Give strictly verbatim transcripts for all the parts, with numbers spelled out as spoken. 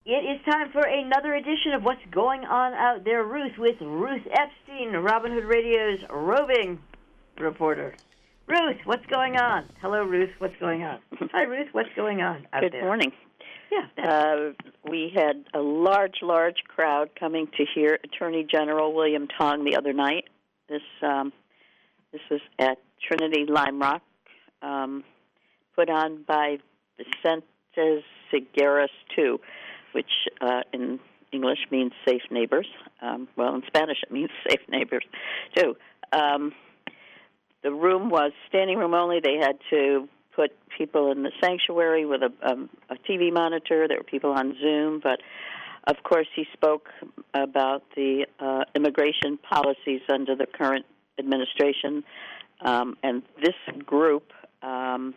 it is time for another edition of What's Going On Out There, Ruth, with Ruth Epstein, Robin Hood Radio's roving reporter. Ruth, what's going on? Hello, Ruth, what's going on? Hi, Ruth, what's going on out Good there? Good morning. Yeah. Uh, we had a large, large crowd coming to hear Attorney General William Tong the other night. This um, this was at Trinity Lime Rock, um, put on by Vicente Segueras two, which uh, in English means safe neighbors. Um, well, in Spanish it means safe neighbors, too. Um, the room was standing room only. They had to put people in the sanctuary with a, um, a T V monitor. There were people on Zoom, but of course he spoke about the uh, immigration policies under the current administration, um, and this group, um,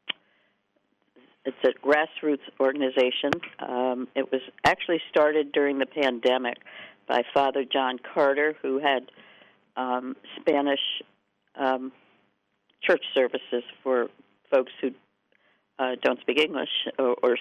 it's a grassroots organization. Um, it was actually started during the pandemic by Father John Carter, who had um, Spanish um, church services for folks who uh, don't speak English, or, or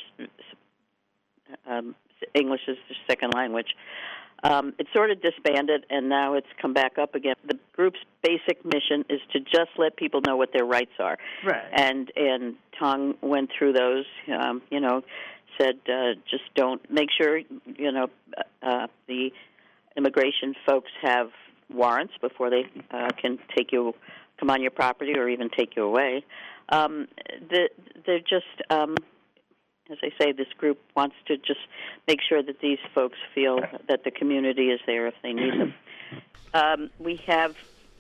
um, English is their second language. Um, it sort of disbanded, and now it's come back up again. The group's basic mission is to just let people know what their rights are. Right. And and Tong went through those, um, you know, said uh, just don't, make sure, you know, uh, the immigration folks have warrants before they uh, can take you, come on your property or even take you away. Um, the, they're just, um, as I say, this group wants to just make sure that these folks feel that the community is there if they need them. Um, we have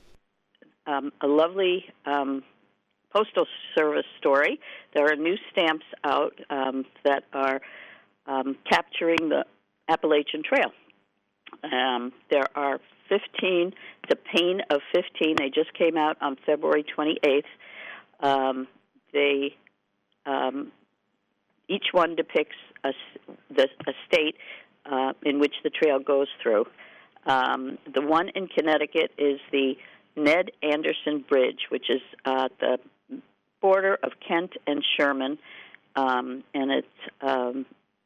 um, a lovely um, Postal Service story. There are new stamps out um, that are um, capturing the Appalachian Trail. Um, there are fifteen, the Pain of fifteen. They just came out on February twenty-eighth. Um, they, um, each one depicts a, the, a state uh, in which the trail goes through. Um, the one in Connecticut is the Ned Anderson Bridge, which is uh, the border of Kent and Sherman, um, and it's um,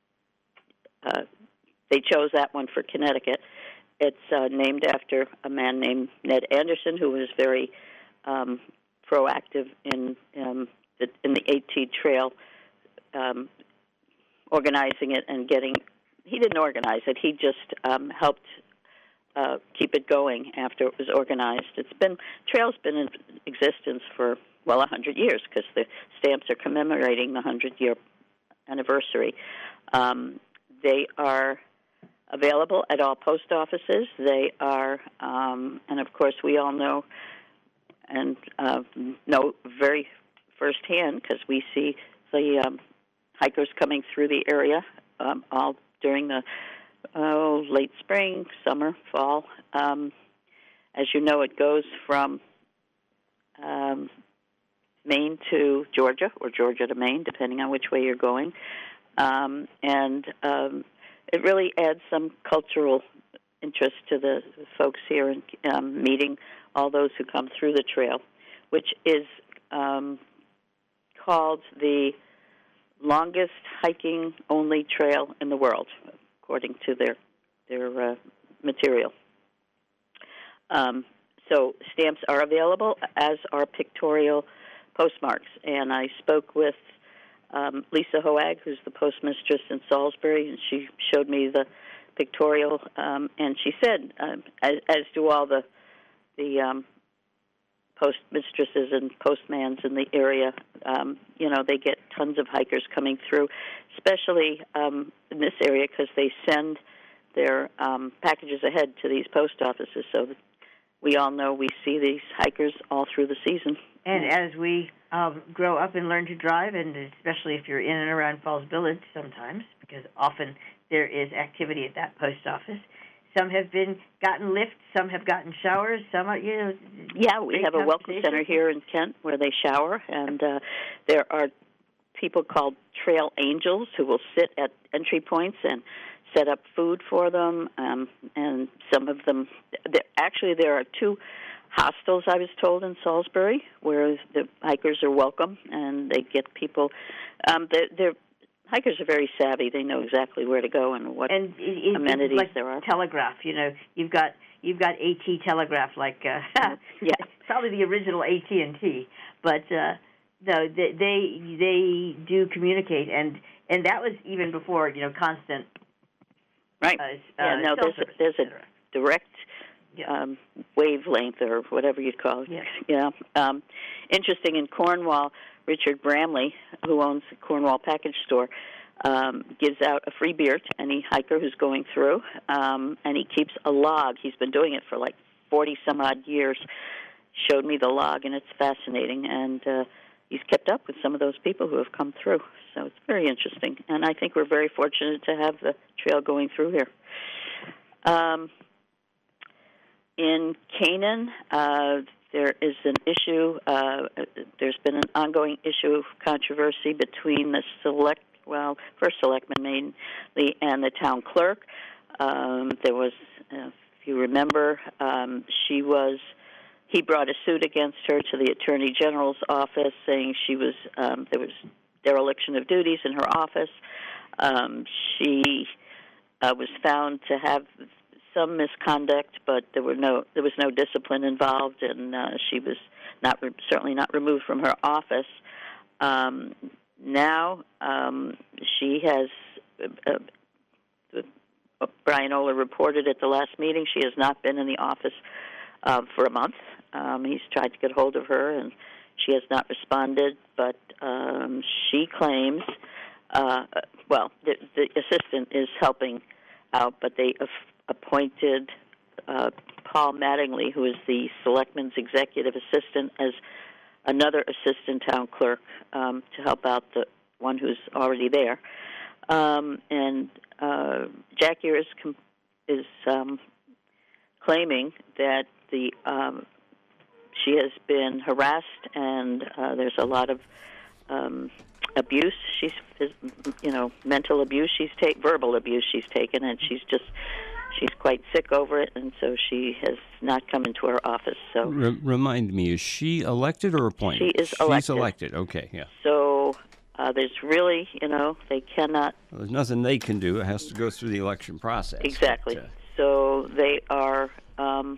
uh, they chose that one for Connecticut. It's uh, named after a man named Ned Anderson, who was very um, proactive in um, the, in the AT Trail, um, organizing it and getting. He didn't organize it. He just um, helped uh, keep it going after it was organized. It's been trail's been in existence for well a hundred years because the stamps are commemorating the hundred year anniversary. Um, they are available at all post offices. They are, um, and of course, we all know and uh, know very firsthand because we see the um, hikers coming through the area um, all during the oh, late spring, summer, fall. Um, as you know, it goes from um, Maine to Georgia, or Georgia to Maine, depending on which way you're going. Um, and um, it really adds some cultural interest to the folks here in um, meeting all those who come through the trail, which is um, called the longest hiking only trail in the world, according to their their uh, material. Um, so stamps are available, as are pictorial postmarks. And I spoke with um, Lisa Hoag, who's the postmistress in Salisbury, and she showed me the pictorial. Um, and she said, um, as, as do all the the um, postmistresses and postmans in the area, um, you know, they get tons of hikers coming through, especially um, in this area because they send their um, packages ahead to these post offices. So that we all know we see these hikers all through the season. And as we um, grow up and learn to drive, and especially if you're in and around Falls Village sometimes, because often there is activity at that post office, some have been gotten lifts, some have gotten showers, some are, you know. Yeah, we have a welcome center here in Kent where they shower, and uh, there are people called trail angels who will sit at entry points and set up food for them, um, and some of them, actually there are two hostels, I was told, in Salisbury, where the hikers are welcome, and they get people, um, they're, they're hikers are very savvy. They know exactly where to go and what and it, amenities like there are. Telegraph, you know, you've got you've got AT Telegraph, like uh, yeah, probably the original A T and T, but uh, no, they, they they do communicate, and and that was even before you know constant. Right. Uh, yeah. uh, No, there's a, there's a direct yeah. um, wavelength or whatever you'd call it. Yeah. Yeah. Um, interesting in Cornwall, Richard Bramley, who owns the Cornwall Package Store, um, gives out a free beer to any hiker who's going through, um, and he keeps a log. He's been doing it for like forty some odd years. Showed me the log, and it's fascinating. And uh, he's kept up with some of those people who have come through. So it's very interesting. And I think we're very fortunate to have the trail going through here. Um, in Canaan, uh, there is an issue. Uh, there's been an ongoing issue of controversy between the select, well, first selectman mainly and the town clerk. Um, there was, uh, if you remember, um, she was. He brought a suit against her to the Attorney General's office, saying she was um, there was dereliction of duties in her office. Um, she uh, was found to have some misconduct, but there were no there was no discipline involved, and uh, she was not re- certainly not removed from her office. Um, now um, she has. Uh, uh, Brian Oler reported at the last meeting she has not been in the office uh, for a month. Um, he's tried to get hold of her, and she has not responded. But um, she claims, uh, well, the, the assistant is helping out, but they af- appointed uh, Paul Mattingly, who is the selectman's executive assistant, as another assistant town clerk um, to help out the one who's already there. Um, and uh, Jackie is com- is um, claiming that the um, she has been harassed, and uh, there's a lot of um, abuse. She's, you know, mental abuse. She's take verbal abuse. She's taken, and she's just she's quite sick over it, and so she has not come into her office. So, R- remind me, is she elected or appointed? She is elected. She's elected. Okay, yeah. So uh, there's really, you know, they cannot. Well, there's nothing they can do. It has to go through the election process. Exactly. But, uh, so they are. Um,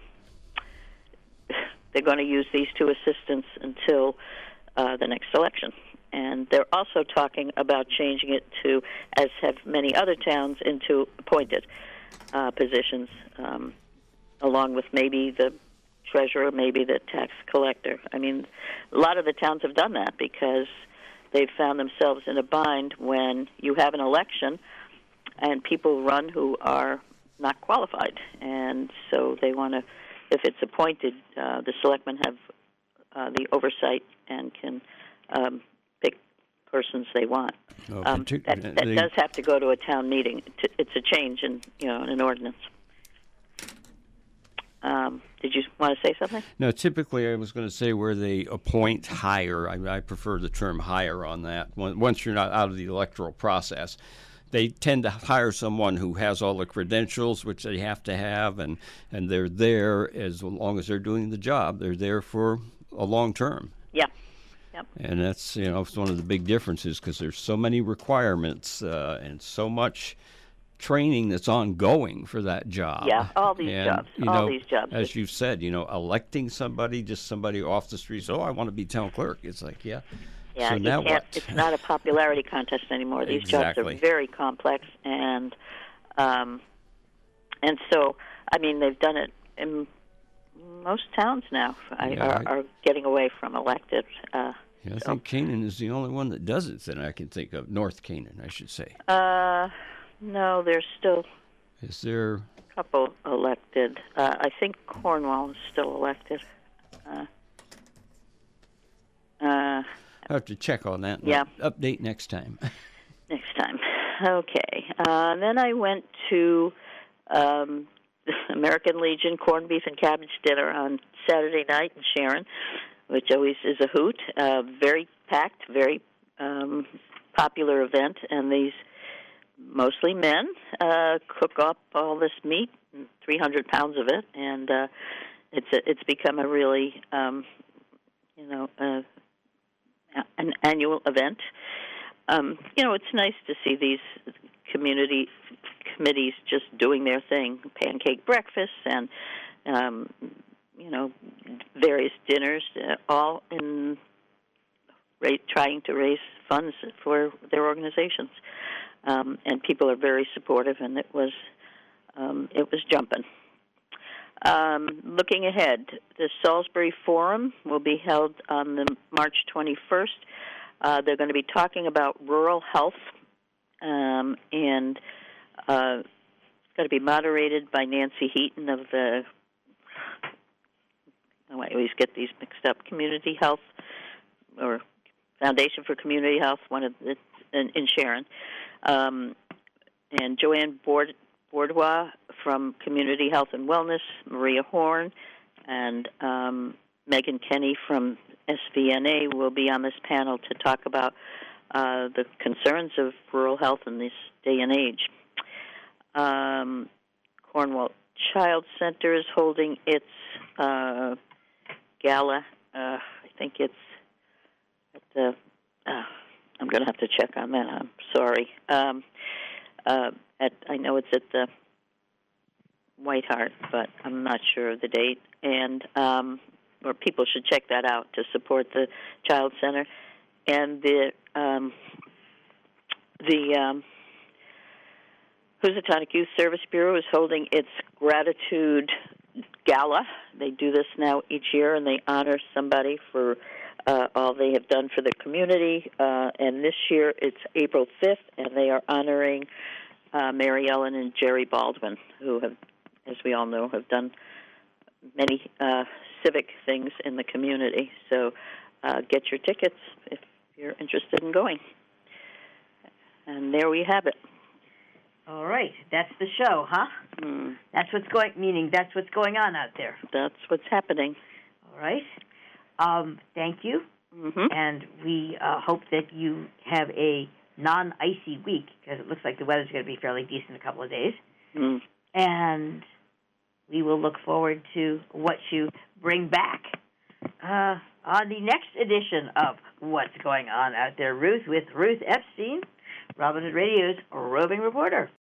they're going to use these two assistants until uh, the next election. And they're also talking about changing it to, as have many other towns, into appointed uh, positions, um, along with maybe the treasurer, maybe the tax collector. I mean, a lot of the towns have done that because they've found themselves in a bind when you have an election and people run who are not qualified. And so they want to, if it's appointed, uh, the selectmen have uh, the oversight and can um, pick persons they want. oh, Um, partic- that that they- does have to go to a town meeting. It's a change in, you know, in an ordinance. Um, did you want to say something? No, typically I was going to say where they appoint hire. I, I prefer the term hire on that. Once you're not out of the electoral process, they tend to hire someone who has all the credentials, which they have to have, and, and they're there as long as they're doing the job. They're there for a long term. Yeah. Yep. And that's, you know, it's one of the big differences because there's so many requirements uh, and so much training that's ongoing for that job. Yeah, all these and, jobs, you all know, these jobs. As you've said, you know, electing somebody, just somebody off the street, oh, I want to be town clerk. It's like, yeah. Yeah, so you now can't, what? It's not a popularity contest anymore. These Exactly. jobs are very complex, and um, and so I mean they've done it in most towns now. I, Yeah, are, I- are getting away from elected. Uh, Yeah, I so, think Canaan is the only one that does it that I can think of. North Canaan, I should say. uh, no, there's still Is there? a couple elected. Uh, I think Cornwall is still elected. Uh, uh, I have to check on that. and Yeah. Update next time. next time. Okay. Uh, and then I went to um, American Legion corned beef and cabbage dinner on Saturday night in Sharon, which always is a hoot. Uh, very packed, very um, popular event, and these mostly men uh, cook up all this meat, three hundred pounds of it, and uh, it's a, it's become a really um, you know uh, an annual event. um, you know, it's nice to see these community committees just doing their thing, pancake breakfasts and, um, you know, various dinners, uh, all in ra- trying to raise funds for their organizations. Um, and people are very supportive, and it was um, it was jumping. Um, looking ahead, the Salisbury Forum will be held on the March twenty-first. Uh, they're going to be talking about rural health, um, and uh, it's going to be moderated by Nancy Heaton of the, oh, I always get these mixed up, Community Health, or Foundation for Community Health, one of the, in, in Sharon, um, and Joanne Board, Bourdois from Community Health and Wellness, Maria Horn, and um, Megan Kenny from S V N A will be on this panel to talk about uh, the concerns of rural health in this day and age. Um, Cornwall Child Center is holding its uh, gala. Uh, I think it's at the. Uh, I'm going to have to check on that. I'm sorry. Um, uh, at I know it's at the White Hart, but I'm not sure of the date. And um, or people should check that out to support the Child Center. And the um, the um, Housatonic Youth Service Bureau is holding its Gratitude Gala. They do this now each year, and they honor somebody for uh, all they have done for the community. Uh, and this year it's April fifth, and they are honoring uh, Mary Ellen and Jerry Baldwin, who have, as we all know, have done many uh, civic things in the community. So uh, get your tickets if you're interested in going. And there we have it. All right, that's the show, huh? Mm. That's what's going. Meaning that's what's going on out there. That's what's happening. All right. Um, thank you, Mm-hmm. and we uh, hope that you have a non-icy week, because it looks like the weather's going to be fairly decent a couple of days. Mm. And we will look forward to what you bring back uh, on the next edition of What's Going On Out There, Ruth, with Ruth Epstein, Robin Hood Radio's roving reporter.